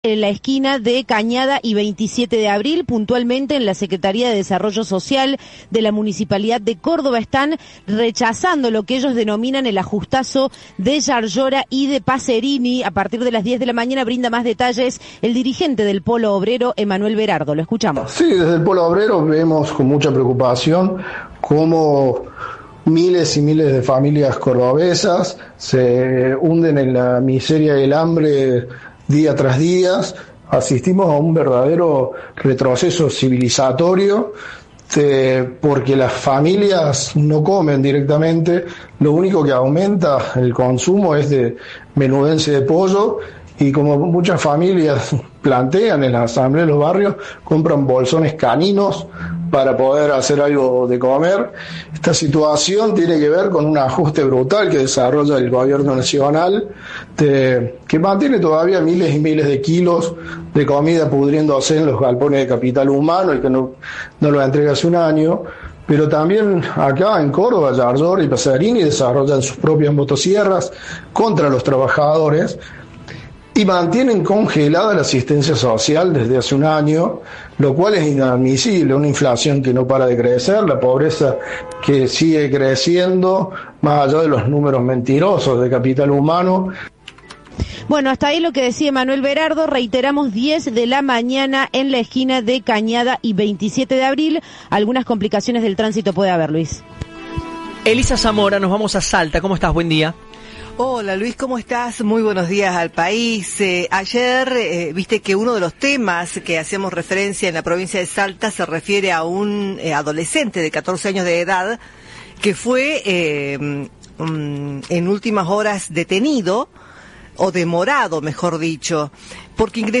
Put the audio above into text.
en la esquina de Cañada y 27 de abril, puntualmente en la Secretaría de Desarrollo Social de la Municipalidad de Córdoba. Están rechazando lo que ellos denominan el ajustazo de Yarlora y de Pacerini. A partir de las 10 de la mañana brinda más detalles el dirigente del Polo Obrero, Emanuel Berardo. Lo escuchamos. Sí, desde el Polo Obrero vemos con mucha preocupación cómo miles y miles de familias cordobesas se hunden en la miseria y el hambre día tras día. Asistimos a un verdadero retroceso civilizatorio porque las familias no comen directamente, lo único que aumenta el consumo es de menudencia de pollo, y como muchas familias plantean en la asamblea de los barrios, compran bolsones caninos para poder hacer algo de comer. Esta situación tiene que ver con un ajuste brutal que desarrolla el gobierno nacional, que mantiene todavía miles y miles de kilos de comida pudriéndose en los galpones de capital humano y que no lo entrega hace un año. Pero también acá en Córdoba, Yarlora y Pacerini desarrollan sus propias motosierras contra los trabajadores y mantienen congelada la asistencia social desde hace un año, lo cual es inadmisible. Una inflación que no para de crecer, la pobreza que sigue creciendo, más allá de los números mentirosos de capital humano. Bueno, hasta ahí lo que decía Manuel Berardo. Reiteramos, 10 de la mañana en la esquina de Cañada y 27 de abril. Algunas complicaciones del tránsito puede haber, Luis. Elisa Zamora, nos vamos a Salta. ¿Cómo estás? Buen día. Hola Luis, ¿cómo estás? Muy buenos días al país. Ayer viste que uno de los temas que hacemos referencia en la provincia de Salta se refiere a un adolescente de 14 años de edad que fue en últimas horas detenido, o demorado, mejor dicho, porque